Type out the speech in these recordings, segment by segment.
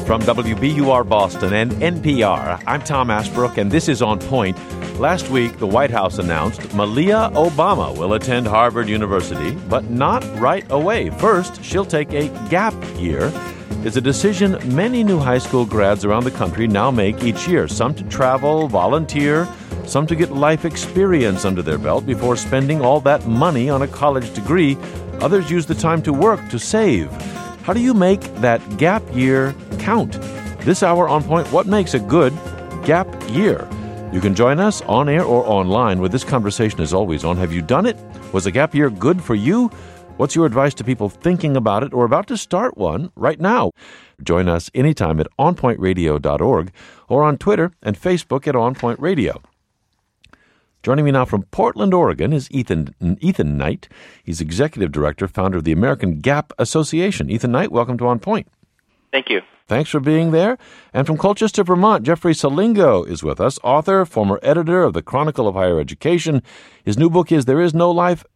from WBUR Boston and NPR. I'm Tom Ashbrook, and this is On Point. Last week, the White House announced Malia Obama will attend Harvard University, but not right away. First, she'll take a gap year. It's a decision many new high school grads around the country now make each year. Some to travel, volunteer, some to get life experience under their belt before spending all that money on a college degree. Others use the time to work, to save. How do you make that gap year count? This hour on Point, what makes a good gap year? You can join us on air or online, where this conversation is always on. Have you done it? Was a gap year good for you? What's your advice to people thinking about it or about to start one right now? Join us anytime at onpointradio.org or on Twitter and Facebook at On Point Radio. Joining me now from Portland, Oregon, is Ethan Knight. He's Executive Director, founder of the American Gap Association. Ethan Knight, welcome to On Point. Thank you. Thanks for being there. And from Colchester, Vermont, Jeffrey Salingo is with us, author, former editor of the Chronicle of Higher Education. His new book is There is Life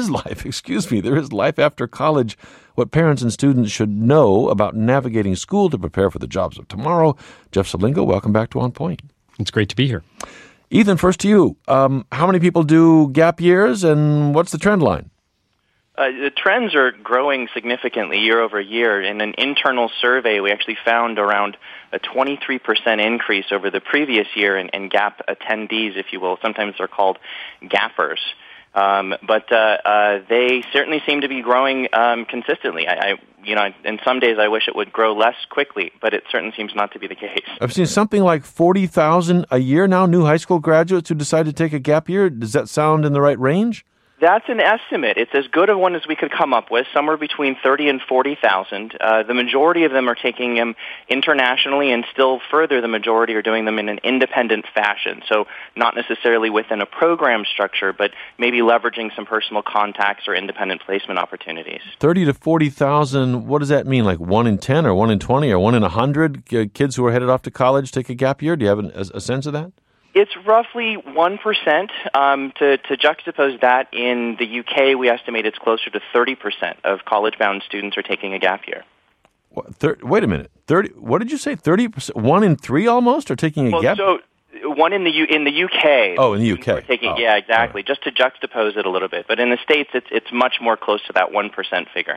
After College, What Parents and Students Should Know About Navigating School to Prepare for the Jobs of Tomorrow. Jeff Salingo, welcome back to On Point. It's great to be here. Ethan, first to you. How many people do gap years, and what's the trend line? The trends are growing significantly year over year. In an internal survey, we actually found around a 23% increase over the previous year in gap attendees, if you will. Sometimes they're called gappers. But they certainly seem to be growing consistently. And some days I wish it would grow less quickly, but it certainly seems not to be the case. I've seen something like 40,000 a year now, new high school graduates who decide to take a gap year. Does that sound in the right range? That's an estimate. It's as good a one as we could come up with, somewhere between 30 and 40,000. The majority of them are taking them internationally, and still further, the majority are doing them in an independent fashion. So not necessarily within a program structure, but maybe leveraging some personal contacts or independent placement opportunities. 30 to 40,000, what does that mean? Like 1 in 10 or 1 in 20 or 1 in 100 kids who are headed off to college take a gap year? Do you have a sense of that? It's roughly 1%. To juxtapose that, in the UK, we estimate it's closer to 30% of college-bound students are taking a gap year. Wait a minute. 30? What did you say? 30%? 1 in 3 almost are taking a gap? So one in the UK. Oh, in the UK. Yeah, exactly. Right. Just to juxtapose it a little bit. But in the States, it's much more close to that 1% figure.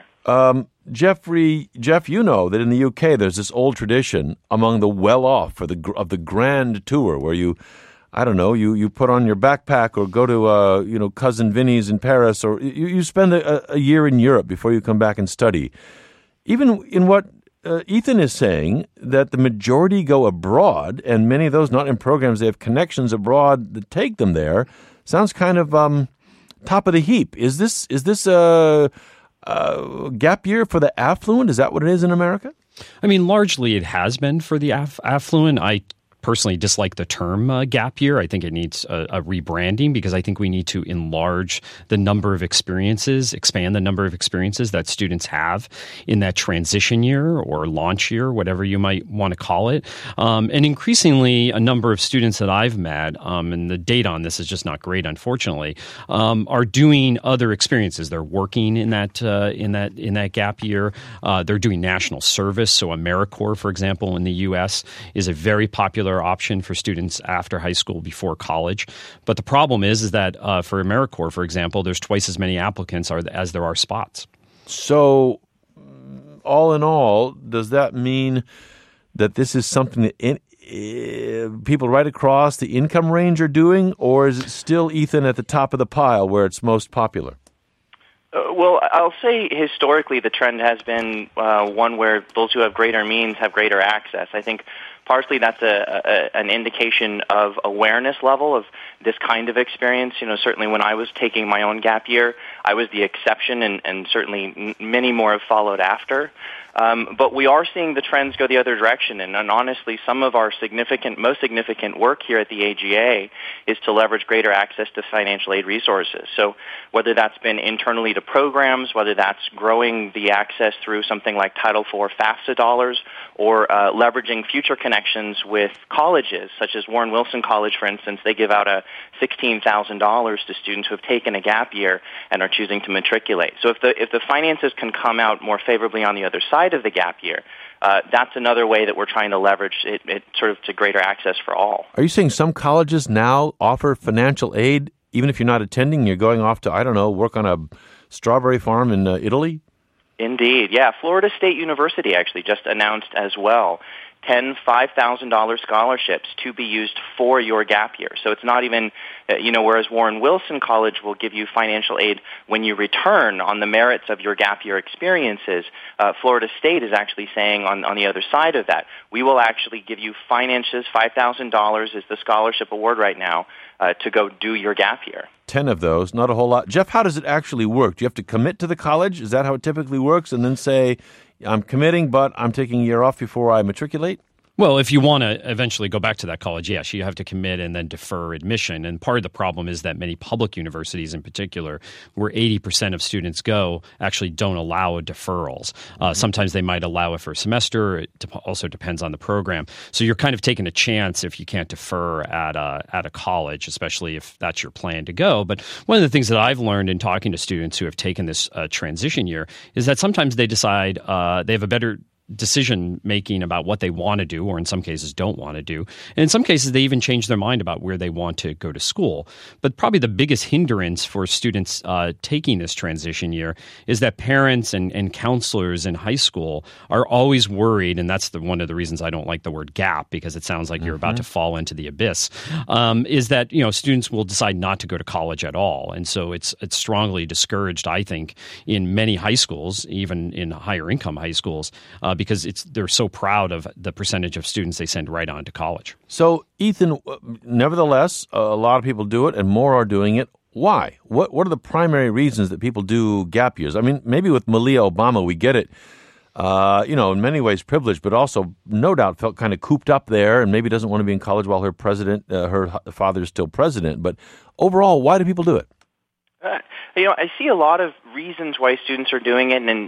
Jeff, you know that in the UK there's this old tradition among the well-off of the grand tour where you put on your backpack or go to Cousin Vinny's in Paris, or you spend a year in Europe before you come back and study. Even in what Ethan is saying, that the majority go abroad, and many of those not in programs, they have connections abroad that take them there. Sounds kind of top of the heap. Is this a gap year for the affluent? Is that what it is in America? I mean, largely it has been for the affluent. I personally dislike the term gap year. I think it needs a rebranding, because I think we need to enlarge the number of experiences, expand the number of experiences that students have in that transition year or launch year, whatever you might want to call it. And increasingly, a number of students that I've met, and the data on this is just not great, unfortunately, are doing other experiences. They're working in that gap year. They're doing national service. So AmeriCorps, for example, in the U.S. is a very popular option for students after high school, before college. But the problem is that for AmeriCorps, for example, there's twice as many applicants as there are spots. So all in all, does that mean that this is something that people right across the income range are doing, or is it still, Ethan, at the top of the pile where it's most popular? Well, I'll say historically the trend has been one where those who have greater means have greater access. I think partially that's an indication of awareness level of this kind of experience. Certainly when I was taking my own gap year, I was the exception, and certainly many more have followed after. But we are seeing the trends go the other direction, and honestly, some of our most significant work here at the AGA is to leverage greater access to financial aid resources. So whether that's been internally to programs, whether that's growing the access through something like Title IV FAFSA dollars, or leveraging future connections with colleges, such as Warren Wilson College, for instance. They give out $16,000 to students who have taken a gap year and are choosing to matriculate. So if the finances can come out more favorably on the other side outside of the gap year. That's another way that we're trying to leverage it sort of to greater access for all. Are you saying some colleges now offer financial aid, even if you're not attending, you're going off to, I don't know, work on a strawberry farm in Italy? Indeed, yeah. Florida State University actually just announced as well 10 $5,000 scholarships to be used for your gap year. So it's not even, whereas Warren Wilson College will give you financial aid when you return on the merits of your gap year experiences, Florida State is actually saying on the other side of that, we will actually give you finances. $5,000 is the scholarship award right now to go do your gap year. 10 of those, not a whole lot. Jeff, how does it actually work? Do you have to commit to the college? Is that how it typically works? And then say, I'm committing, but I'm taking a year off before I matriculate? Well, if you want to eventually go back to that college, yes, you have to commit and then defer admission. And part of the problem is that many public universities in particular, where 80% of students go, actually don't allow deferrals. Sometimes they might allow it for a semester. It also depends on the program. So you're kind of taking a chance if you can't defer at a college, especially if that's your plan to go. But one of the things that I've learned in talking to students who have taken this transition year is that sometimes they decide they have a better decision making about what they want to do, or in some cases don't want to do. And in some cases, they even change their mind about where they want to go to school. But probably the biggest hindrance for students taking this transition year is that parents and counselors in high school are always worried, and that's one of the reasons I don't like the word gap, because it sounds like you're about to fall into the abyss, is that students will decide not to go to college at all. And so it's strongly discouraged, I think, in many high schools, even in higher income high schools, because they're so proud of the percentage of students they send right on to college. So, Ethan, nevertheless, a lot of people do it and more are doing it. Why? What are the primary reasons that people do gap years? I mean, maybe with Malia Obama, we get it, in many ways privileged, but also no doubt felt kind of cooped up there and maybe doesn't want to be in college while her father's still president. But overall, why do people do it? I see a lot of reasons why students are doing it, and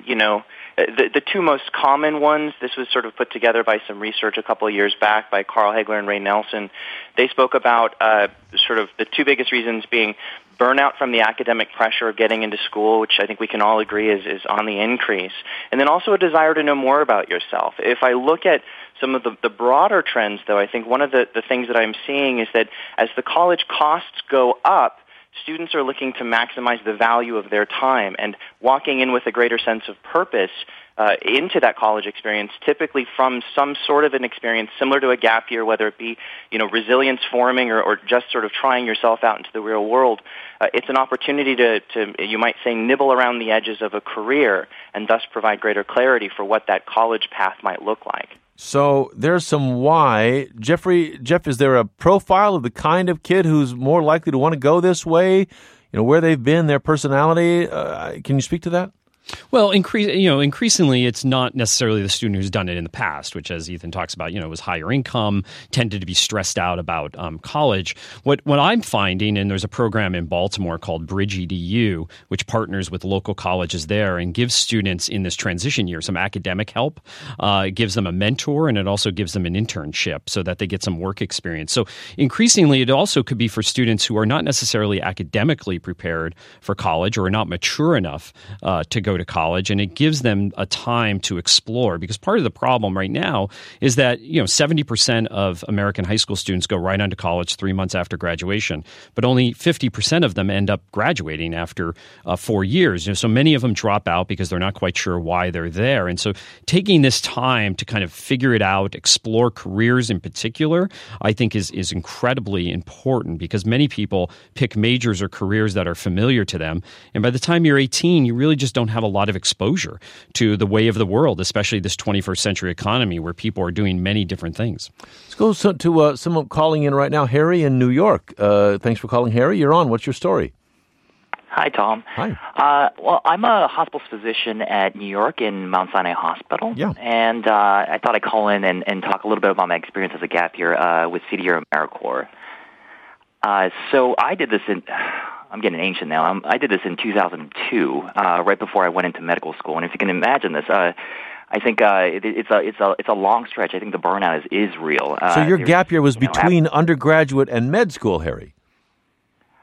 the two most common ones, this was sort of put together by some research a couple of years back by Carl Hegler and Ray Nelson. They spoke about sort of the two biggest reasons being burnout from the academic pressure of getting into school, which I think we can all agree is on the increase, and then also a desire to know more about yourself. If I look at some of the broader trends, though, I think one of the things that I'm seeing is that as the college costs go up, students are looking to maximize the value of their time and walking in with a greater sense of purpose into that college experience, typically from some sort of an experience similar to a gap year, whether it be, resilience forming or just sort of trying yourself out into the real world. It's an opportunity to, you might say, nibble around the edges of a career and thus provide greater clarity for what that college path might look like. So there's some why. Jeff, is there a profile of the kind of kid who's more likely to want to go this way? Where they've been, their personality. Can you speak to that? Well, increasingly, it's not necessarily the student who's done it in the past, which, as Ethan talks about, was higher income, tended to be stressed out about college. What I'm finding, and there's a program in Baltimore called Bridge EDU, which partners with local colleges there and gives students in this transition year some academic help. It gives them a mentor, and it also gives them an internship so that they get some work experience. So increasingly, it also could be for students who are not necessarily academically prepared for college or are not mature enough to go to college, and it gives them a time to explore, because part of the problem right now is that 70% of American high school students go right on to college 3 months after graduation, but only 50% of them end up graduating after 4 years. So many of them drop out because they're not quite sure why they're there. And so taking this time to kind of figure it out, explore careers in particular, I think is incredibly important, because many people pick majors or careers that are familiar to them, and by the time you're 18, you really just don't have a lot of exposure to the way of the world, especially this 21st century economy where people are doing many different things. Let's go to someone calling in right now, Harry in New York. Thanks for calling, Harry. You're on. What's your story? Hi, Tom. Hi. Well, I'm a hospital physician at New York in Mount Sinai Hospital. Yeah. And I thought I'd call in and talk a little bit about my experience as a gap year with CDR AmeriCorps. So I did this I'm getting ancient now. I did this in 2002, right before I went into medical school. And if you can imagine this, I think it's a long stretch. I think the burnout is real. So your gap year was between undergraduate and med school, Harry?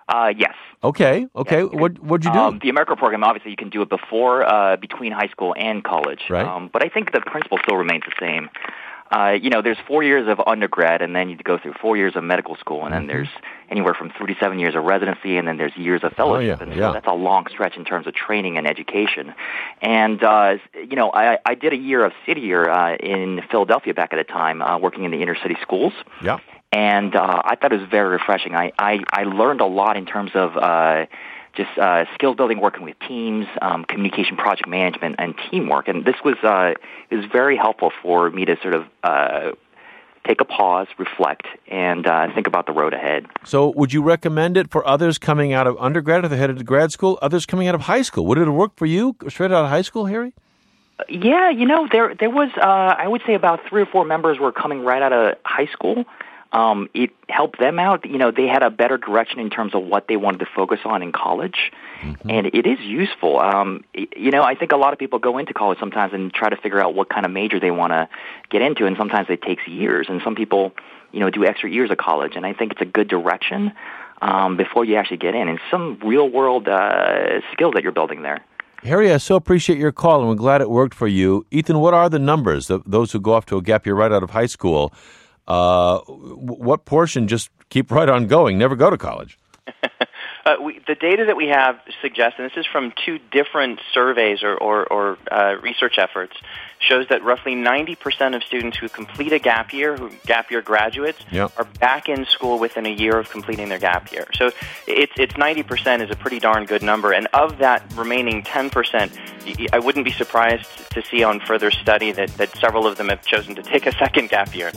Yes. Okay. Yes. What'd you do? The AmeriCorps program, obviously, you can do it between high school and college. Right. But I think the principle still remains the same. There's 4 years of undergrad, and then you go through 4 years of medical school, and then there's anywhere from 3 to 7 years of residency, and then there's years of fellowship. So that's a long stretch in terms of training and education. And, I did a year of City Year in Philadelphia back at the time, working in the inner city schools. Yeah. And I thought it was very refreshing. I learned a lot in terms of skill building, working with teams, communication, project management, and teamwork. And this was very helpful for me to sort of take a pause, reflect, and think about the road ahead. So would you recommend it for others coming out of undergrad if they're headed to grad school, others coming out of high school? Would it have worked for you straight out of high school, Harry? Yeah, there was, I would say about 3 or 4 members were coming right out of high school. It helped them out. They had a better direction in terms of what they wanted to focus on in college, and it is useful. I think a lot of people go into college sometimes and try to figure out what kind of major they want to get into, and sometimes it takes years, and some people, do extra years of college, and I think it's a good direction before you actually get in, and some real-world skills that you're building there. Harry, I so appreciate your call, and we're glad it worked for you. Ethan, what are the numbers of those who go off to a gap year right out of high school? What portion just keep right on going, never go to college? The data that we have suggests, and this is from 2 different surveys or research efforts, shows that roughly 90% of students who complete a gap year, who gap year graduates, are back in school within a year of completing their gap year. So it's 90% is a pretty darn good number. And of that remaining 10%, I wouldn't be surprised to see on further study that several of them have chosen to take a second gap year.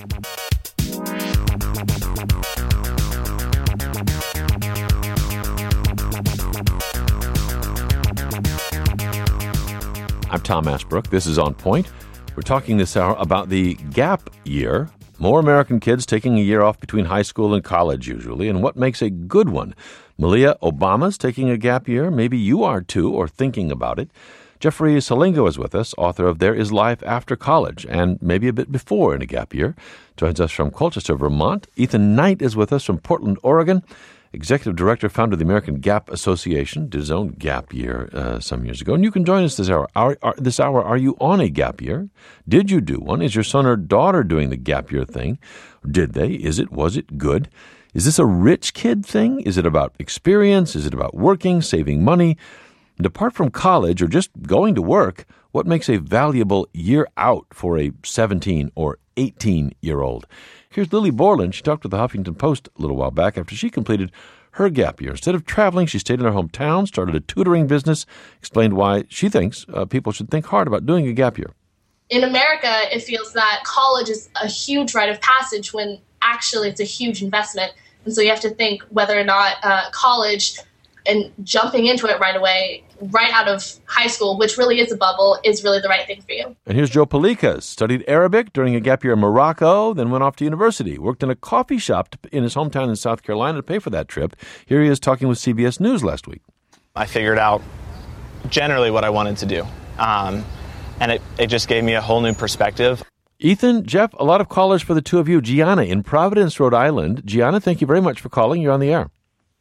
I'm Tom Ashbrook. This is On Point. We're talking this hour about the gap year. More American kids taking a year off between high school and college usually, and what makes a good one. Malia Obama's taking a gap year. Maybe you are too, or thinking about it. Jeffrey Salingo is with us, author of There Is Life After College, and maybe a bit before in a gap year. Joins us from Colchester, Vermont. Ethan Knight is with us from Portland, Oregon. Executive Director, founder of the American Gap Association, did his own gap year some years ago. And you can join us this hour. Are you on a gap year? Did you do one? Is your son or daughter doing the gap year thing? Did they? Was it good? Is this a rich kid thing? Is it about experience? Is it about working, saving money? And apart from college or just going to work, what makes a valuable year out for a 17 or 18-year-old? Here's Lily Borland. She talked with the Huffington Post a little while back after she completed her gap year. Instead of traveling, she stayed in her hometown, started a tutoring business, explained why she thinks people should think hard about doing a gap year. In America, it feels that college is a huge rite of passage when actually it's a huge investment. And so you have to think whether or not college and jumping into it right away, right out of high school, which really is a bubble, is really the right thing for you. And here's Joe Palikas, studied Arabic during a gap year in Morocco, then went off to university, worked in a coffee shop in his hometown in South Carolina to pay for that trip. Here he is talking with CBS News last week. I figured out generally what I wanted to do, and it just gave me a whole new perspective. Ethan, Jeff, a lot of callers for the two of you. Gianna in Providence, Rhode Island. Gianna, thank you very much for calling. You're on the air.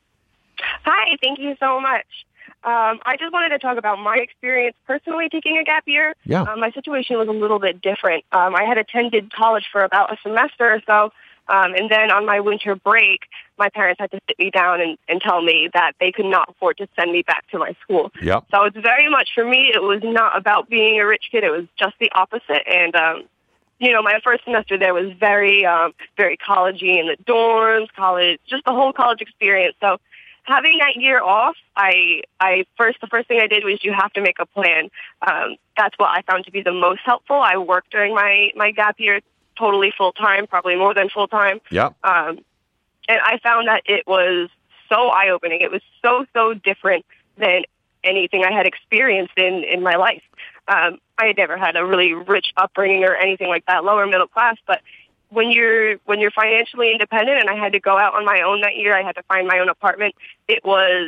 Hi, thank you so much. I just wanted to talk about my experience personally taking a gap year. Yeah. My situation was a little bit different. I had attended college for about a semester or so, and then on my winter break, my parents had to sit me down and tell me that they could not afford to send me back to my school. Yep. So it's very much, for me, it was not about being a rich kid. It was just the opposite. And, my first semester there was very, very college-y in the dorms, college, just the whole college experience. So having that year off, the first thing I did was you have to make a plan. That's what I found to be the most helpful. I worked during my gap year totally full-time, probably more than full-time. Yeah. And I found that it was so eye-opening. It was so different than anything I had experienced in my life. I had never had a really rich upbringing or anything like that, lower middle class, but when you're financially independent, and I had to go out on my own that year, I had to find my own apartment. It was,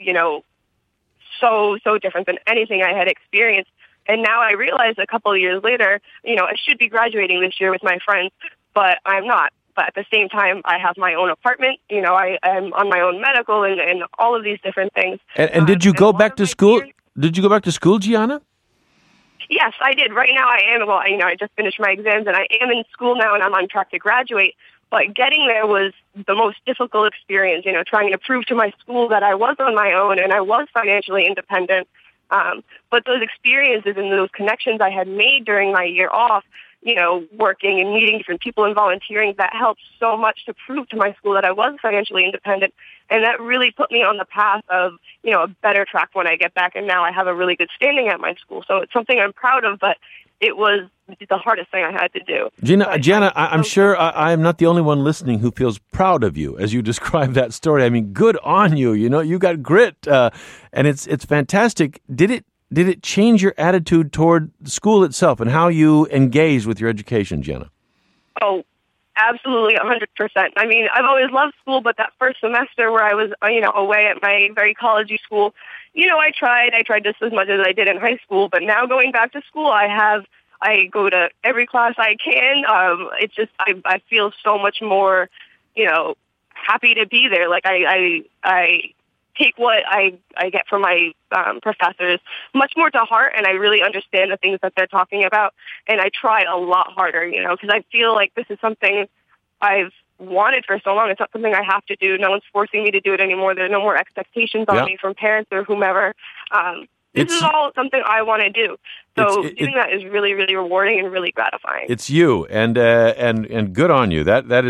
so different than anything I had experienced. And now I realize a couple of years later, I should be graduating this year with my friends, but I'm not. but at the same time, I have my own apartment. You know, I'm on my own medical and all of these different things. And did you go back to school? Did you go back to school, Gianna? Yes, I did. Right now, I am. Well, you know, I just finished my exams, and I am in school now, and I'm on track to graduate. But getting there was the most difficult experience, you know, trying to prove to my school that I was on my own and I was financially independent. But those experiences and those connections I had made during my year off, you know, working and meeting different people and volunteering, that helped so much to prove to my school that I was financially independent. And that really put me on the path of, you know, a better track when I get back. And now I have a really good standing at my school. So it's something I'm proud of, but it was the hardest thing I had to do. Gianna, I'm sure I'm not the only one listening who feels proud of you as you describe that story. I mean, good on you. You know, you got grit, and it's fantastic. Did it change your attitude toward school itself and how you engaged with your education, Gianna? Oh, absolutely, 100%. I mean, I've always loved school, but that first semester where I was, you know, away at my very collegey school, you know, I tried just as much as I did in high school. But now going back to school, I go to every class I can. It's just I feel so much more, you know, happy to be there. Like I take what I get from my professors much more to heart, and I really understand the things that they're talking about. And I try a lot harder, you know, because I feel like this is something I've wanted for so long. It's not something I have to do. No one's forcing me to do it anymore. There's no more expectations on me from parents or whomever. This is all something I want to do. So doing that is really, really rewarding and really gratifying. It's you, and good on you. That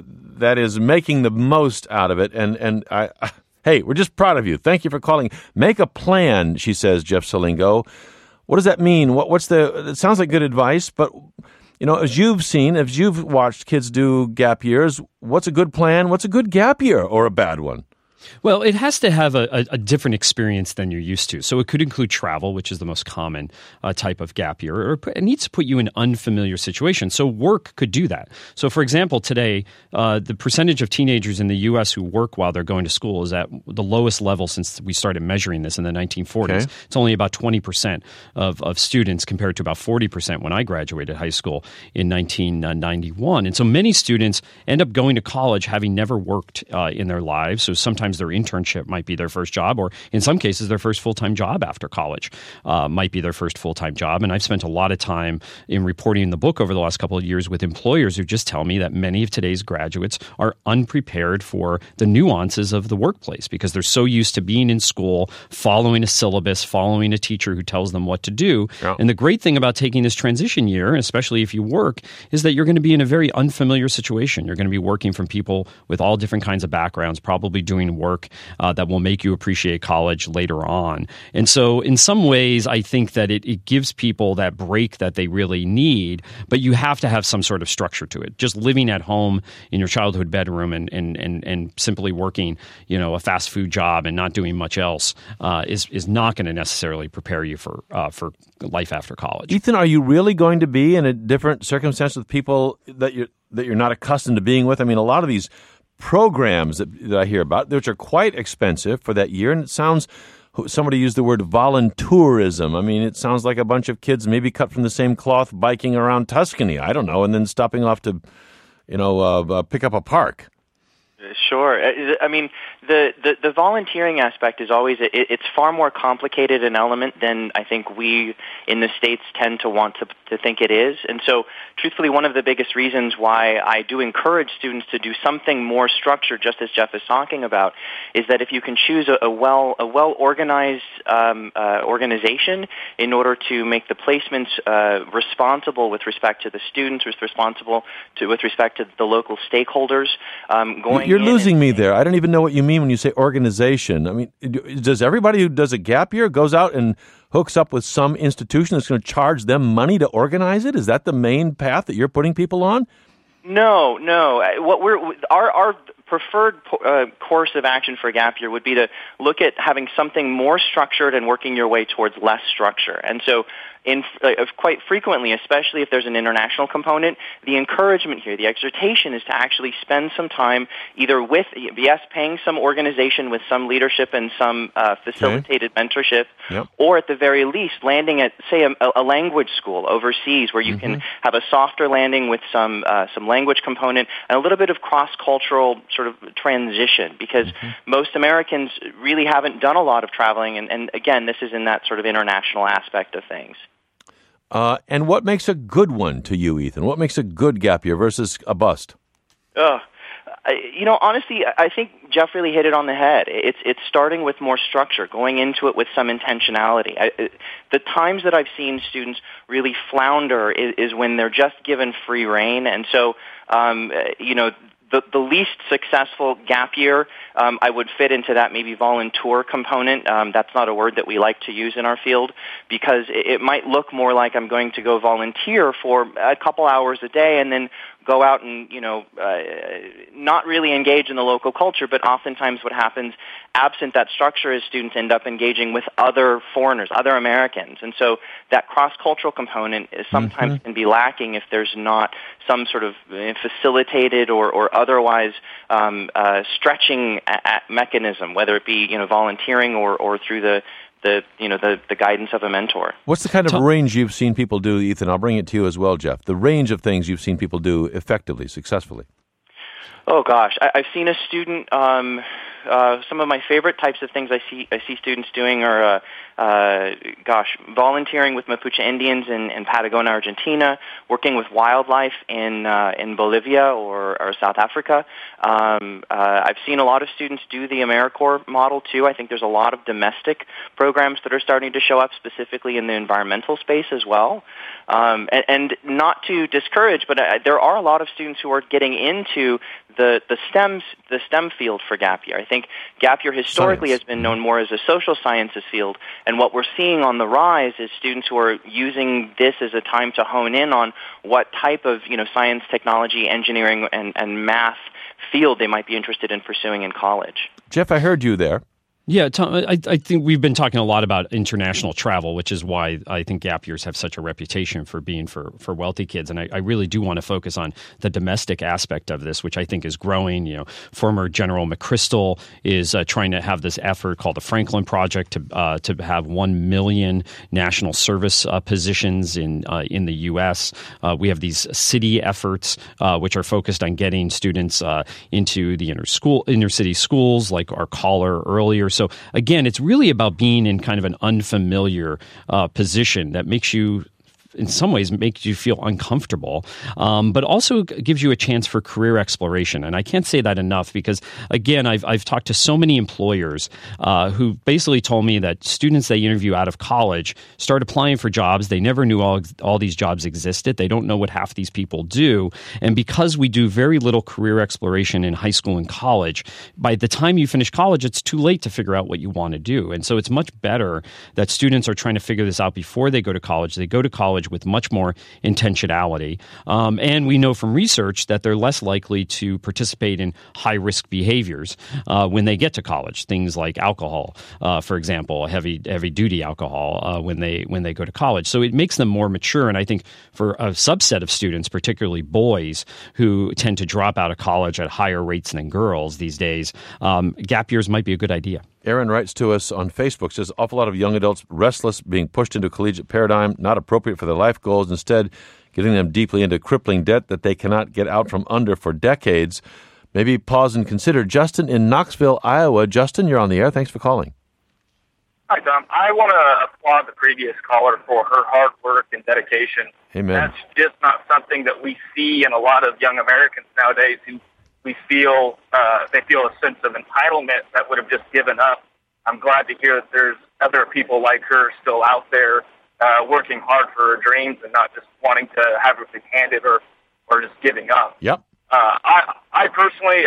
is making the most out of it. And hey, we're just proud of you. Thank you for calling. Make a plan, she says, Jeff Salingo. What does that mean? It sounds like good advice, but you know, as you've watched kids do gap years, what's a good plan? What's a good gap year or a bad one? Well, it has to have a different experience than you're used to. So it could include travel, which is the most common type of gap year, or it needs to put you in unfamiliar situations. So work could do that. So, for example, today, the percentage of teenagers in the U.S. who work while they're going to school is at the lowest level since we started measuring this in the 1940s. Okay. It's only about 20% of students compared to about 40% when I graduated high school in 1991. And so many students end up going to college having never worked in their lives. So sometimes their internship might be their first job, or in some cases, their first full-time job after college might be their first full-time job. And I've spent a lot of time in reporting the book over the last couple of years with employers who just tell me that many of today's graduates are unprepared for the nuances of the workplace because they're so used to being in school, following a syllabus, following a teacher who tells them what to do. Yeah. And the great thing about taking this transition year, especially if you work, is that you're going to be in a very unfamiliar situation. You're going to be working from people with all different kinds of backgrounds, probably doing work that will make you appreciate college later on. And so in some ways, I think that it gives people that break that they really need, but you have to have some sort of structure to it. Just living at home in your childhood bedroom and simply working, you know, a fast food job and not doing much else is not going to necessarily prepare you for life after college. Ethan, are you really going to be in a different circumstance with people that you're not accustomed to being with? I mean, a lot of these programs that I hear about, which are quite expensive for that year, and it sounds, somebody used the word voluntourism. I mean, it sounds like a bunch of kids maybe cut from the same cloth biking around Tuscany, I don't know, and then stopping off to, pick up a park. Sure. I mean, the volunteering aspect is always, it's far more complicated an element than I think we in the States tend to want to think it is. And so, truthfully, one of the biggest reasons why I do encourage students to do something more structured, just as Jeff is talking about, is that if you can choose a well-organized organization in order to make the placements responsible with respect to the students, with respect to the local stakeholders, You're losing me there. I don't even know what you mean when you say organization. I mean, does everybody who does a gap year goes out and hooks up with some institution that's going to charge them money to organize it? Is that the main path that you're putting people on? No. Our preferred course of action for a gap year would be to look at having something more structured and working your way towards less structure. And so quite frequently, especially if there's an international component, the encouragement here, the exhortation is to actually spend some time either with, yes, paying some organization with some leadership and some facilitated mentorship, or at the very least landing at, say, a language school overseas where you can have a softer landing with some language component and a little bit of cross-cultural sort of transition, because most Americans really haven't done a lot of traveling, and again, this is in that sort of international aspect of things. And what makes a good one to you, Ethan? What makes a good gap year versus a bust? Honestly, I think Jeff really hit it on the head. It's starting with more structure, going into it with some intentionality. The times that I've seen students really flounder is when they're just given free rein, and so the least successful gap year, I would fit into that maybe volunteer component. That's not a word that we like to use in our field, because it might look more like I'm going to go volunteer for a couple hours a day and then go out and, not really engage in the local culture. But oftentimes what happens, absent that structure, is students end up engaging with other foreigners, other Americans. And so that cross-cultural component is sometimes can be lacking if there's not some sort of facilitated or otherwise stretching mechanism, whether it be, volunteering or through the guidance of a mentor. What's the kind of range you've seen people do, Ethan? I'll bring it to you as well, Jeff. The range of things you've seen people do effectively, successfully. Oh gosh, I've seen a student. Some of my favorite types of things I see students doing are, volunteering with Mapuche Indians in Patagonia, Argentina, working with wildlife in Bolivia or South Africa. I've seen a lot of students do the AmeriCorps model too. I think there's a lot of domestic programs that are starting to show up, specifically in the environmental space as well. And not to discourage, but there are a lot of students who are getting into the STEM field for gap year. I think gap year historically has been known more as a social sciences field, and what we're seeing on the rise is students who are using this as a time to hone in on what type of science, technology, engineering, and math field they might be interested in pursuing in college. Jeff, I heard you there. Yeah, Tom, I think we've been talking a lot about international travel, which is why I think gap years have such a reputation for being for wealthy kids. And I really do want to focus on the domestic aspect of this, which I think is growing. Former General McChrystal is trying to have this effort called the Franklin Project to have 1 million national service positions in the U.S. We have these city efforts, which are focused on getting students into the inner city schools, like our caller earlier. So again, it's really about being in kind of an unfamiliar position that makes you, in some ways, makes you feel uncomfortable, but also gives you a chance for career exploration. And I can't say that enough because, again, I've talked to so many employers who basically told me that students they interview out of college start applying for jobs. They never knew all these jobs existed. They don't know what half these people do. And because we do very little career exploration in high school and college, by the time you finish college, it's too late to figure out what you want to do. And so it's much better that students are trying to figure this out before they go to college. They go to college with much more intentionality. And we know from research that they're less likely to participate in high-risk behaviors when they get to college, things like alcohol, for example, heavy-duty alcohol when they go to college. So it makes them more mature. And I think for a subset of students, particularly boys who tend to drop out of college at higher rates than girls these days, gap years might be a good idea. Aaron writes to us on Facebook, says, awful lot of young adults restless, being pushed into a collegiate paradigm, not appropriate for their life goals, instead getting them deeply into crippling debt that they cannot get out from under for decades. Maybe pause and consider. Justin in Knoxville, Iowa. Justin, you're on the air. Thanks for calling. Hi, Tom. I want to applaud the previous caller for her hard work and dedication. Amen. That's just not something that we see in a lot of young Americans nowadays who they feel a sense of entitlement that would have just given up. I'm glad to hear that there's other people like her still out there working hard for her dreams and not just wanting to have everything handed or just giving up. Yep. I personally,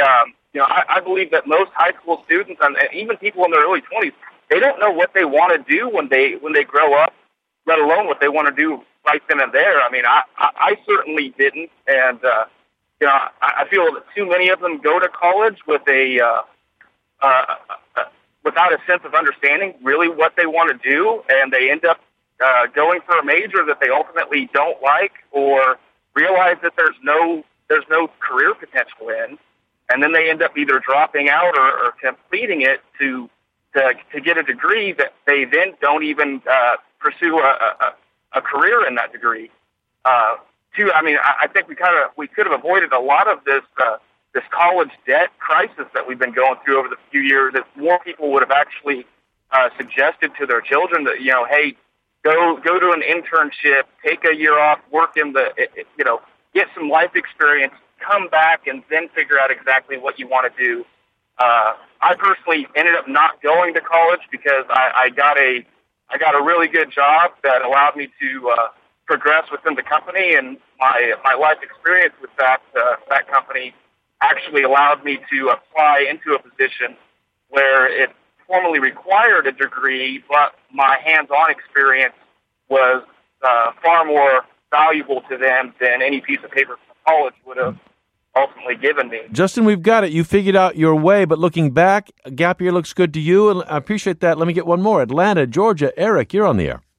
I believe that most high school students and even people in their early 20s, they don't know what they want to do when they grow up, let alone what they want to do right then and there. I mean, I certainly didn't, and I feel that too many of them go to college with without a sense of understanding really what they want to do, and they end up going for a major that they ultimately don't like or realize that there's no career potential in, and then they end up either dropping out or completing it to get a degree that they then don't even pursue a career in that degree. I think we could have avoided a lot of this college debt crisis that we've been going through over the few years if more people would have actually suggested to their children that, hey, go to an internship, take a year off, work in get some life experience, come back, and then figure out exactly what you want to do. I personally ended up not going to college because I got a really good job that allowed me to progress within the company, and my life experience with that company actually allowed me to apply into a position where it formally required a degree, but my hands-on experience was far more valuable to them than any piece of paper from college would have ultimately given me. Justin, we've got it. You figured out your way, but looking back, a gap year looks good to you, and I appreciate that. Let me get one more. Atlanta, Georgia. Eric, you're on the air.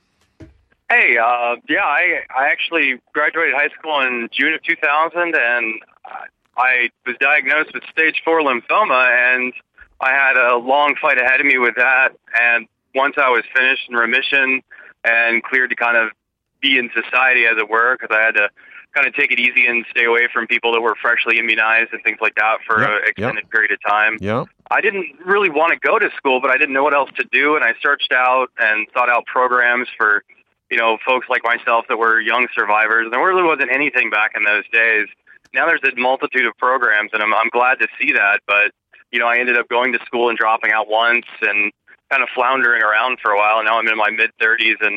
Hey, I actually graduated high school in June of 2000, and I was diagnosed with stage 4 lymphoma, and I had a long fight ahead of me with that. And once I was finished in remission and cleared to kind of be in society, as it were, because I had to kind of take it easy and stay away from people that were freshly immunized and things like that for an extended period of time. Yep. I didn't really want to go to school, but I didn't know what else to do, and I searched out and thought out programs for, folks like myself that were young survivors. And there really wasn't anything back in those days. Now there's a multitude of programs, and I'm glad to see that. But, I ended up going to school and dropping out once and kind of floundering around for a while. And now I'm in my mid-30s, and,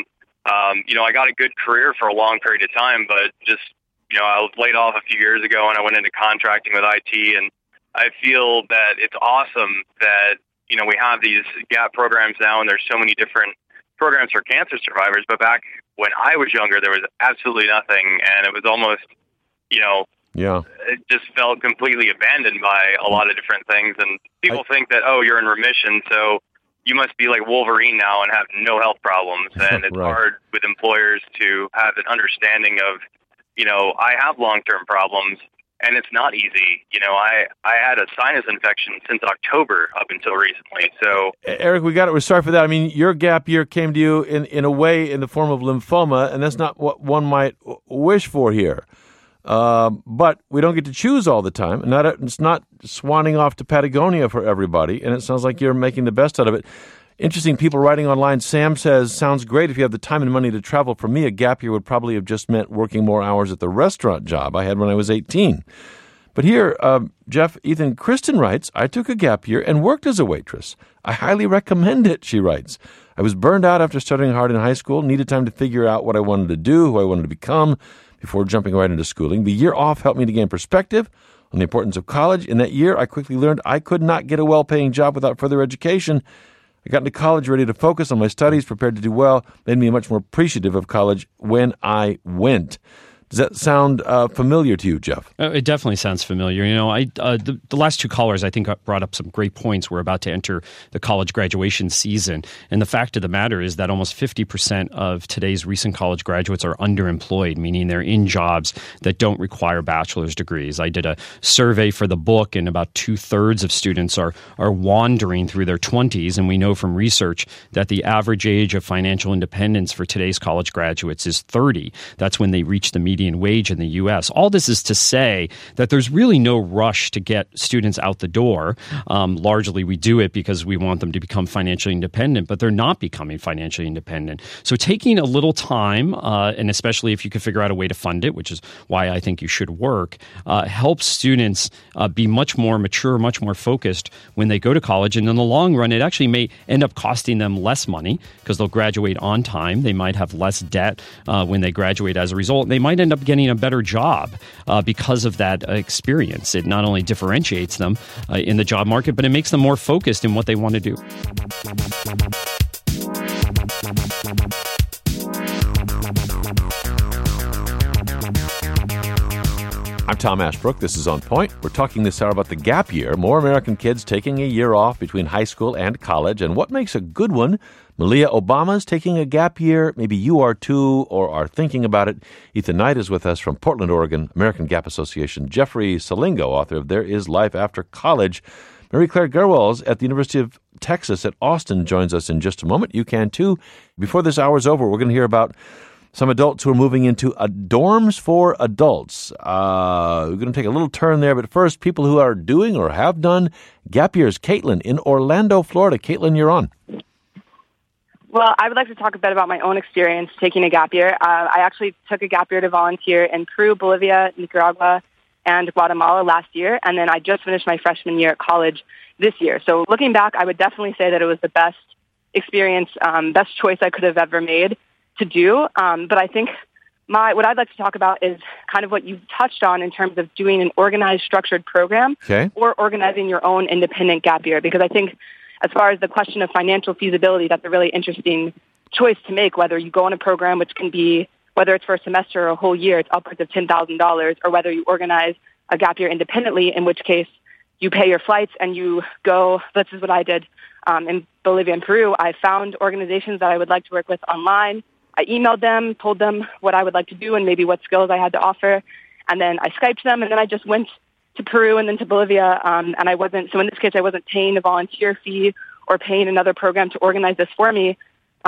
I got a good career for a long period of time, but just, I was laid off a few years ago, and I went into contracting with IT, and I feel that it's awesome that, we have these GAP programs now, and there's so many different programs for cancer survivors. But back when I was younger, there was absolutely nothing, and it was almost, it just felt completely abandoned by a lot of different things. And people think that, you're in remission, so you must be like Wolverine now and have no health problems. And it's hard with employers to have an understanding of, I have long-term problems, and it's not easy. I had a sinus infection since October up until recently. So, Eric, we're sorry for that. I mean, your gap year came to you in a way in the form of lymphoma, and that's not what one might wish for here. But we don't get to choose all the time. It's not swanning off to Patagonia for everybody, and it sounds like you're making the best out of it. Interesting people writing online. Sam says, sounds great if you have the time and money to travel. For me, a gap year would probably have just meant working more hours at the restaurant job I had when I was 18. But here, Jeff, Ethan, Kristen writes, I took a gap year and worked as a waitress. I highly recommend it, she writes. I was burned out after studying hard in high school, needed time to figure out what I wanted to do, who I wanted to become, before jumping right into schooling. The year off helped me to gain perspective on the importance of college. In that year, I quickly learned I could not get a well-paying job without further education. I got into college ready to focus on my studies, prepared to do well, made me much more appreciative of college when I went. Does that sound familiar to you, Jeff? It definitely sounds familiar. The last two callers, I think, brought up some great points. We're about to enter the college graduation season. And the fact of the matter is that almost 50% of today's recent college graduates are underemployed, meaning they're in jobs that don't require bachelor's degrees. I did a survey for the book, and about 2/3 of students are wandering through their 20s. And we know from research that the average age of financial independence for today's college graduates is 30. That's when they reach the median wage in the U.S. All this is to say that there's really no rush to get students out the door. Largely, we do it because we want them to become financially independent, but they're not becoming financially independent. So taking a little time, and especially if you can figure out a way to fund it, which is why I think you should work, helps students be much more mature, much more focused when they go to college. And in the long run, it actually may end up costing them less money because they'll graduate on time. They might have less debt when they graduate as a result. They might end up getting a better job because of that experience. It not only differentiates them in the job market, but it makes them more focused in what they want to do. I'm Tom Ashbrook. This is On Point. We're talking this hour about the gap year, more American kids taking a year off between high school and college, and what makes a good one Malia Obama's taking a gap year. Maybe you are too, or are thinking about it. Ethan Knight is with us from Portland, Oregon, American Gap Association. Jeffrey Salingo, author of There Is Life After College. Mary Claire Gerwels at the University of Texas at Austin joins us in just a moment. You can too. Before this hour's over, we're going to hear about some adults who are moving into dorms for adults. We're going to take a little turn there, but first, people who are doing or have done gap years. Caitlin in Orlando, Florida. Caitlin, you're on. Well, I would like to talk a bit about my own experience taking a gap year. I actually took a gap year to volunteer in Peru, Bolivia, Nicaragua, and Guatemala last year, and then I just finished my freshman year at college this year. So looking back, I would definitely say that it was the best experience, best choice I could have ever made to do. But I think what I'd like to talk about is kind of what you've touched on in terms of doing an organized, structured program or organizing your own independent gap year. Because I think as far as the question of financial feasibility, that's a really interesting choice to make, whether you go on a program, which can be, whether it's for a semester or a whole year, it's upwards of $10,000, or whether you organize a gap year independently, in which case you pay your flights and you go. This is what I did in Bolivia and Peru. I found organizations that I would like to work with online. I emailed them, told them what I would like to do and maybe what skills I had to offer. And then I Skyped them, and then I just went to Peru and then to Bolivia. And I wasn't paying a volunteer fee or paying another program to organize this for me.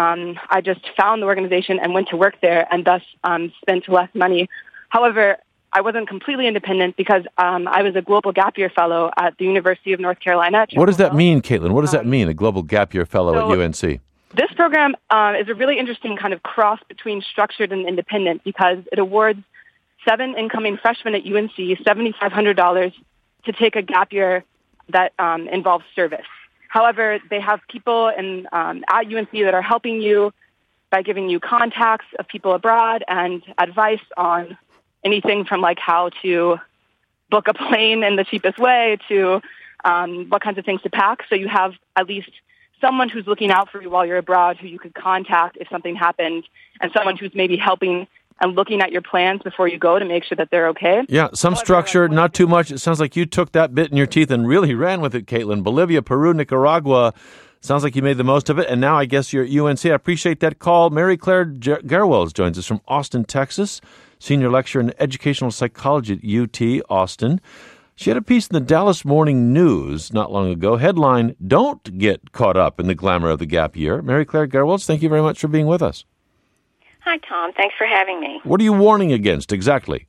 I just found the organization and went to work there and thus spent less money. However, I wasn't completely independent because I was a Global Gap Year Fellow at the University of North Carolina. What does that mean, Caitlin? What does that mean, a Global Gap Year Fellow at UNC? This program is a really interesting kind of cross between structured and independent because it awards 7 incoming freshmen at UNC $7,500 to take a gap year that involves service. However, they have people at UNC that are helping you by giving you contacts of people abroad and advice on anything from like how to book a plane in the cheapest way to what kinds of things to pack. So you have at least someone who's looking out for you while you're abroad who you could contact if something happened, and someone who's maybe helping and looking at your plans before you go to make sure that they're okay. Yeah, some structure, not too much. It sounds like you took that bit in your teeth and really ran with it, Caitlin. Bolivia, Peru, Nicaragua. Sounds like you made the most of it, and now I guess you're at UNC. I appreciate that call. Mary Claire Gerwels joins us from Austin, Texas, senior lecturer in educational psychology at UT Austin. She had a piece in the Dallas Morning News not long ago. Headline, "Don't Get Caught Up in the Glamour of the Gap Year." Mary Claire Gerwels, thank you very much for being with us. Hi, Tom. Thanks for having me. What are you warning against exactly?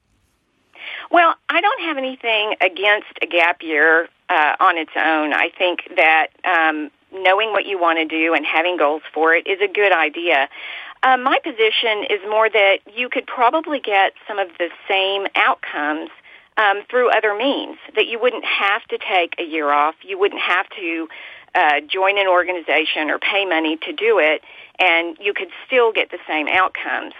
Well, I don't have anything against a gap year on its own. I think that knowing what you want to do and having goals for it is a good idea. My position is more that you could probably get some of the same outcomes through other means, that you wouldn't have to take a year off. You wouldn't have to join an organization or pay money to do it, and you could still get the same outcomes.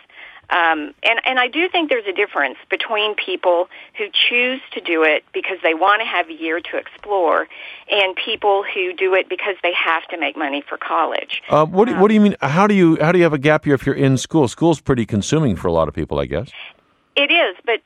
And I do think there's a difference between people who choose to do it because they want to have a year to explore and people who do it because they have to make money for college. What do you mean? How do you have a gap year if you're in school? School's pretty consuming for a lot of people, I guess. It is, but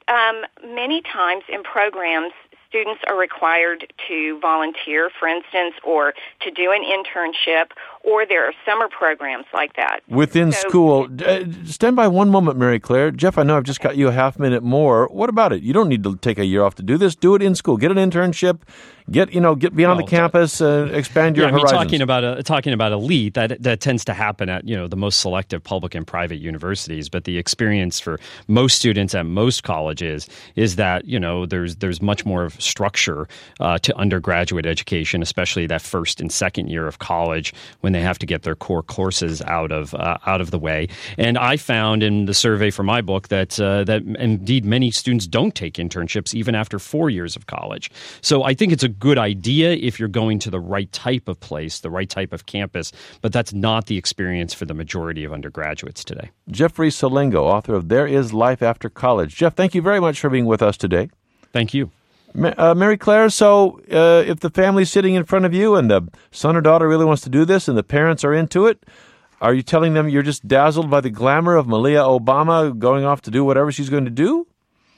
many times in programs, students are required to volunteer, for instance, or to do an internship, or there are summer programs like that. Within school. Stand by one moment, Mary Claire. Jeff, I know I've just got you a half minute more. What about it? You don't need to take a year off to do this. Do it in school. Get an internship. Get beyond the campus. Expand your horizons. Talking about elite, that tends to happen at the most selective public and private universities. But the experience for most students at most colleges is that there's much more of structure to undergraduate education, especially that first and second year of college when they have to get their core courses out of the way. And I found in the survey for my book that indeed many students don't take internships even after 4 years of college. So I think it's a good idea if you're going to the right type of place, the right type of campus, but that's not the experience for the majority of undergraduates today. Jeffrey Salingo, author of There Is Life After College. Jeff, thank you very much for being with us today. Thank you. Mary Claire, so if the family's sitting in front of you and the son or daughter really wants to do this and the parents are into it, are you telling them you're just dazzled by the glamour of Malia Obama going off to do whatever she's going to do?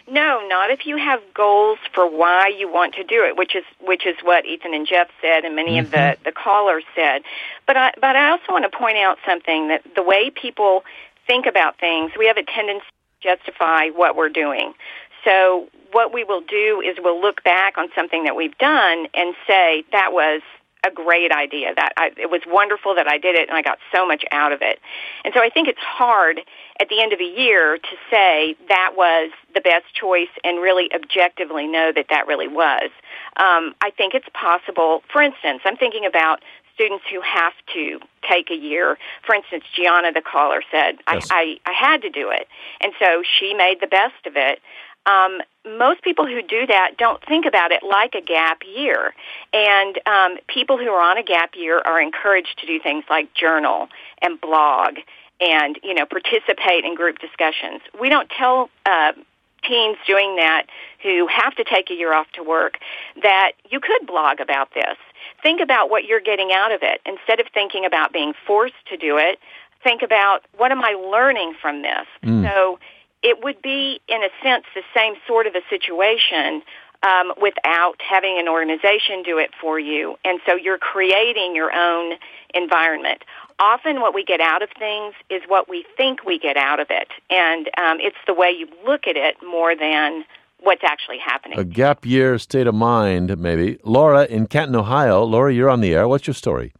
No, not if you have goals for why you want to do it, which is what Ethan and Jeff said, and many of the callers said. But I also want to point out something, that the way people think about things, we have a tendency to justify what we're doing. So what we will do is we'll look back on something that we've done and say, that was a great idea. It was wonderful that I did it, and I got so much out of it. And so I think it's hard at the end of a year to say that was the best choice and really objectively know that really was. I think it's possible. For instance, I'm thinking about students who have to take a year. For instance, Gianna, the caller, said, yes. I had to do it. And so she made the best of it. Most people who do that don't think about it like a gap year. And people who are on a gap year are encouraged to do things like journal and blog and, participate in group discussions. We don't tell teens doing that who have to take a year off to work that you could blog about this. Think about what you're getting out of it. Instead of thinking about being forced to do it, think about, what am I learning from this? So it would be, in a sense, the same sort of a situation without having an organization do it for you. And so you're creating your own environment. Often what we get out of things is what we think we get out of it. And it's the way you look at it more than what's actually happening. A gap year state of mind, maybe. Laura in Canton, Ohio. Laura, you're on the air. What's your story?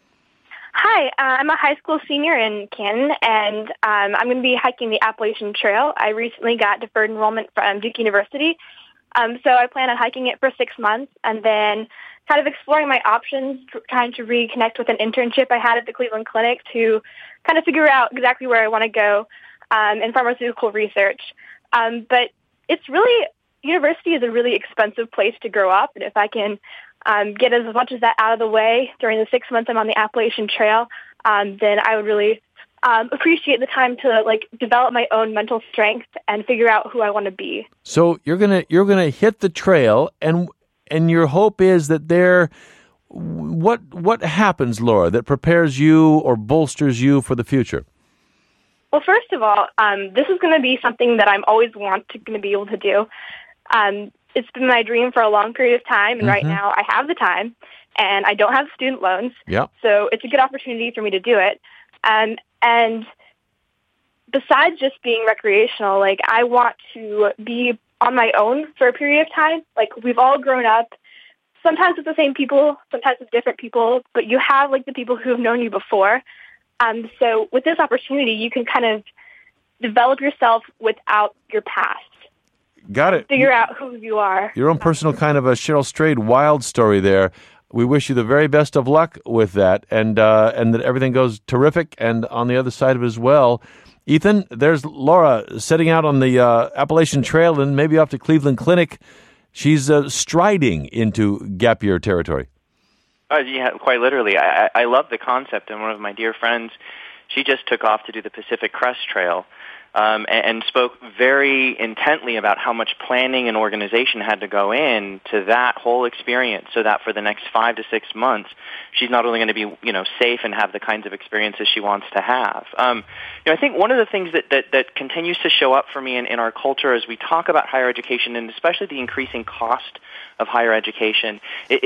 Hi, I'm a high school senior in Canton, and I'm going to be hiking the Appalachian Trail. I recently got deferred enrollment from Duke University, so I plan on hiking it for 6 months and then kind of exploring my options, trying to reconnect with an internship I had at the Cleveland Clinic to kind of figure out exactly where I want to go in pharmaceutical research. But it's really, university is a really expensive place to grow up, and if I can get as much as that out of the way during the 6 months I'm on the Appalachian Trail, then I would really appreciate the time to develop my own mental strength and figure out who I want to be. So you're gonna hit the trail, and your hope is that what happens, Laura, that prepares you or bolsters you for the future? Well, first of all, this is going to be something that I'm always going to be able to do. It's been my dream for a long period of time, and right now I have the time, and I don't have student loans, so it's a good opportunity for me to do it. And besides just being recreational, I want to be on my own for a period of time. We've all grown up, sometimes with the same people, sometimes with different people, but you have, the people who have known you before. So with this opportunity, you can kind of develop yourself without your past. Got it. Figure out who you are. Your own personal kind of a Cheryl Strayed wild story there. We wish you the very best of luck with that, and that everything goes terrific, and on the other side of it as well. Ethan, there's Laura setting out on the Appalachian Trail and maybe off to Cleveland Clinic. She's striding into gap year territory. Yeah, quite literally. I love the concept, and one of my dear friends, she just took off to do the Pacific Crest Trail. And spoke very intently about how much planning and organization had to go in to that whole experience, so that for the next 5 to 6 months, she's not only going to be, safe and have the kinds of experiences she wants to have. I think one of the things that continues to show up for me in our culture as we talk about higher education, and especially the increasing cost of higher education,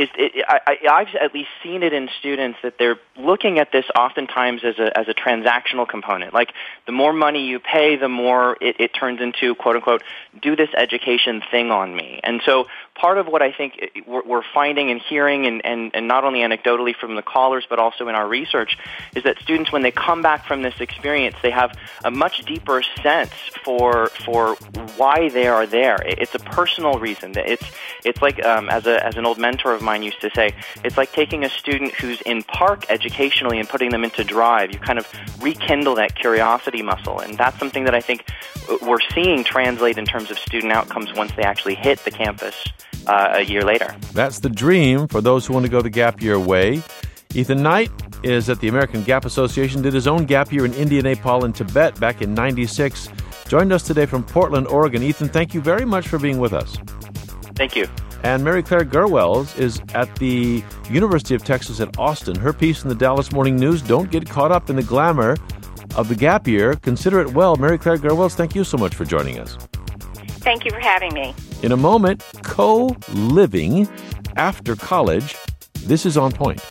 I've at least seen it in students that they're looking at this oftentimes as a transactional component. Like, the more money you pay, the more it turns into, quote unquote, do this education thing on me. And so part of what I think we're finding and hearing, and not only anecdotally from the callers, but also in our research, is that students, when they come back from this experience, they have a much deeper sense for why they are there. It's a personal reason. It's like, as an old mentor of mine used to say, it's like taking a student who's in park educationally and putting them into drive. You kind of rekindle that curiosity muscle, and that's something that I think we're seeing translate in terms of student outcomes once they actually hit the campus a year later. That's the dream for those who want to go the gap year way. Ethan Knight is at the American Gap Association, did his own gap year in India, Nepal, and Tibet back in '96. Joined us today from Portland, Oregon. Ethan, thank you very much for being with us. Thank you. And Mary Claire Gerwels is at the University of Texas at Austin. Her piece in the Dallas Morning News, Don't Get Caught Up in the Glamour of the Gap Year. Consider it well. Mary Claire Gerwels, thank you so much for joining us. Thank you for having me. In a moment, co-living after college. This is On Point.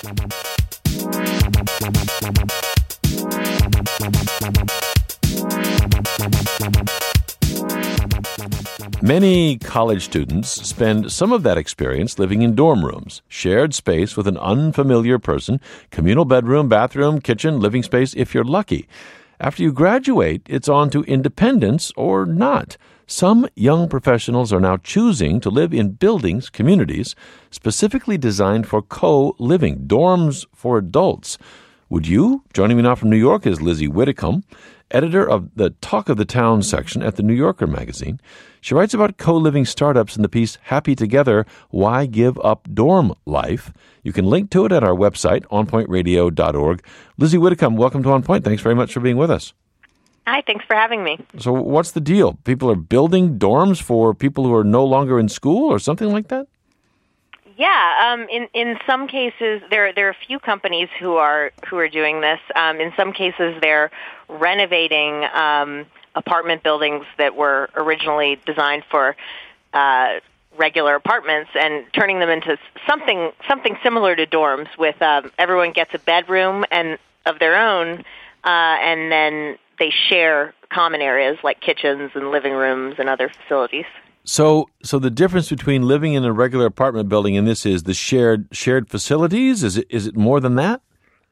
Many college students spend some of that experience living in dorm rooms, shared space with an unfamiliar person, communal bedroom, bathroom, kitchen, living space if you're lucky. After you graduate, it's on to independence or not. Some young professionals are now choosing to live in buildings, communities, specifically designed for co-living, dorms for adults. Would you? Joining me now from New York is Lizzie Widdicombe, editor of the Talk of the Town section at the New Yorker magazine. She writes about co-living startups in the piece Happy Together, Why Give Up Dorm Life? You can link to it at our website, onpointradio.org. Lizzie Widdicombe, welcome to On Point. Thanks very much for being with us. Hi, thanks for having me. So what's the deal? People are building dorms for people who are no longer in school or something like that? Yeah, in some cases there are a few companies who are doing this. In some cases they're renovating apartment buildings that were originally designed for regular apartments and turning them into something similar to dorms with everyone gets a bedroom and of their own, and then they share common areas like kitchens and living rooms and other facilities. So the difference between living in a regular apartment building and this is the shared facilities? Is it more than that?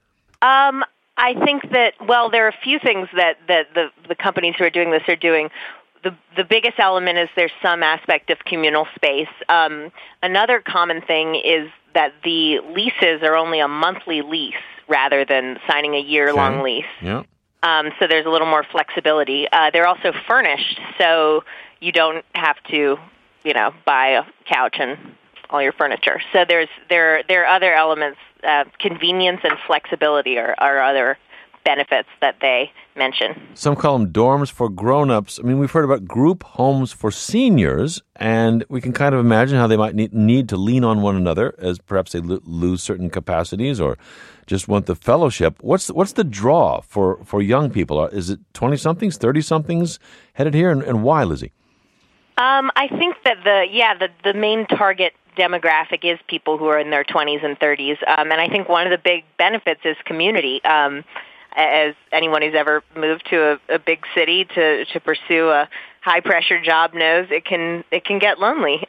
I think that, well, there are a few things that the companies who are doing this are doing. The biggest element is there's some aspect of communal space. Another common thing is that the leases are only a monthly lease rather than signing a year-long lease. Yeah. So there's a little more flexibility. They're also furnished, so you don't have to, buy a couch and all your furniture. So there are other elements. Convenience and flexibility are other benefits that they mention. Some call them dorms for grown-ups. I mean, we've heard about group homes for seniors, and we can kind of imagine how they might need to lean on one another as perhaps they lose certain capacities or just want the fellowship. What's the draw for young people? Is it 20-somethings, 30-somethings headed here, and why, Lizzie? I think that the main target demographic is people who are in their 20s and 30s, and I think one of the big benefits is community. As anyone who's ever moved to a big city to pursue a high-pressure job knows, it can get lonely.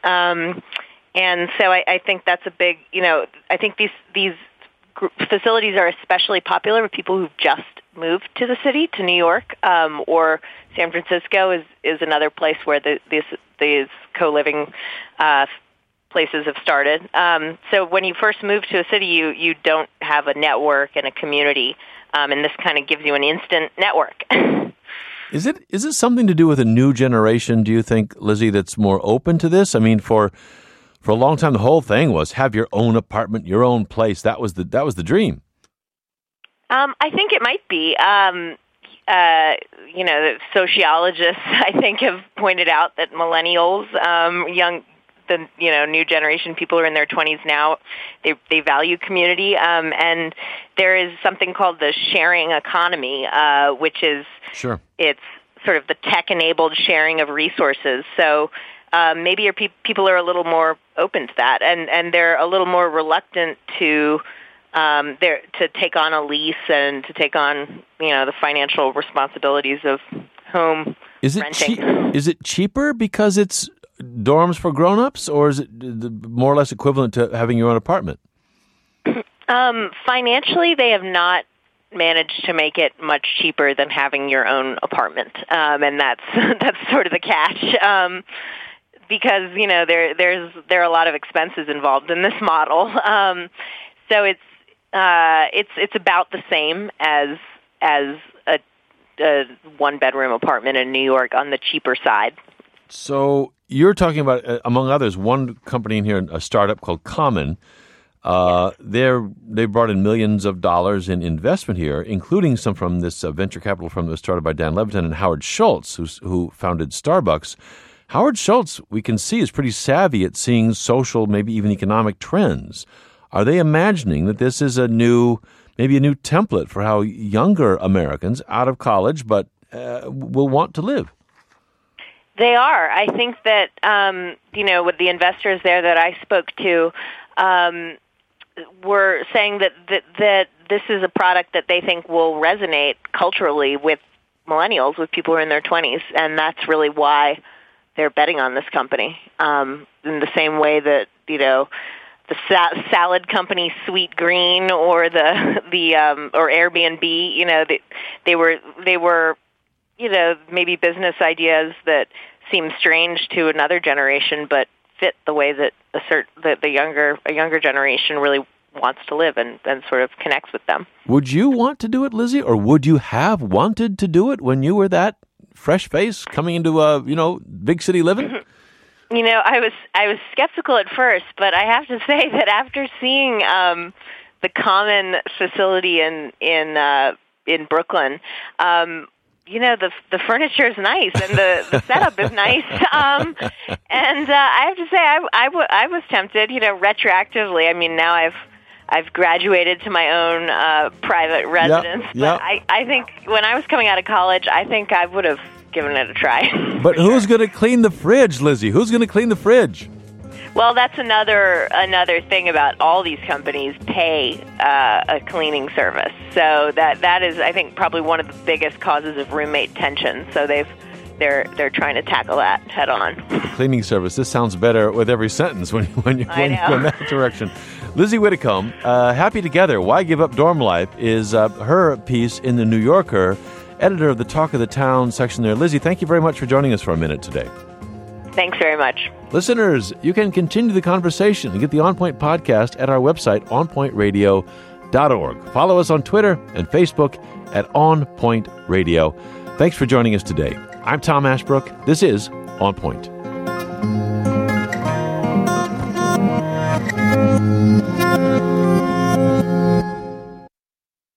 And so I think that's a big, I think these facilities are especially popular with people who've just moved to the city, to New York, or San Francisco is another place where these co-living places have started. So when you first move to a city, you don't have a network and a community, and this kind of gives you an instant network. Is it something to do with a new generation, do you think, Lizzie, that's more open to this? I mean, for a long time, the whole thing was have your own apartment, your own place. That was the dream. I think it might be. The sociologists, I think, have pointed out that millennials, new generation people who are in their 20s now, they value community. And there is something called the sharing economy, which is it's sort of the tech-enabled sharing of resources. So maybe people are a little more open to that, and they're a little more reluctant to take on a lease and to take on the financial responsibilities of home renting. Is it cheaper because it's dorms for grown-ups, or is it more or less equivalent to having your own apartment? Financially, they have not managed to make it much cheaper than having your own apartment, and that's sort of the catch. Because there are a lot of expenses involved in this model, so it's about the same as a one-bedroom apartment in New York on the cheaper side. So you're talking about, among others, one company in here, a startup called Common. They brought in millions of dollars in investment here, including some from this venture capital firm that was started by Dan Levitin and Howard Schultz, who founded Starbucks. Howard Schultz, we can see, is pretty savvy at seeing social, maybe even economic trends. Are they imagining that this is maybe a new template for how younger Americans out of college but will want to live? They are. I think that, with the investors there that I spoke to, were saying that this is a product that they think will resonate culturally with millennials, with people who are in their 20s, and that's really why they're betting on this company. In the same way that, the salad company Sweet Green or or Airbnb, they were maybe business ideas that seem strange to another generation, but fit the way that a younger generation really wants to live and sort of connects with them. Would you want to do it, Lizzie, or would you have wanted to do it when you were that fresh face coming into big city living? I was skeptical at first, but I have to say that after seeing the Common facility in Brooklyn, the furniture is nice and the setup is nice. And I have to say, I was tempted, retroactively. I mean, now I've graduated to my own private residence. Yep. But I think when I was coming out of college, I think I would have given it a try. But who's going to clean the fridge, Lizzie? Who's going to clean the fridge? Well, that's another thing about all these companies pay a cleaning service. So that is, I think, probably one of the biggest causes of roommate tension. So they're trying to tackle that head on. Cleaning service. This sounds better with every sentence when you go in that direction. Lizzie Widdicombe, Happy Together, Why Give Up Dorm Life is her piece in The New Yorker, editor of the Talk of the Town section there. Lizzie, thank you very much for joining us for a minute today. Thanks very much. Listeners, you can continue the conversation and get the On Point podcast at our website, onpointradio.org. Follow us on Twitter and Facebook at On Point Radio. Thanks for joining us today. I'm Tom Ashbrook. This is On Point.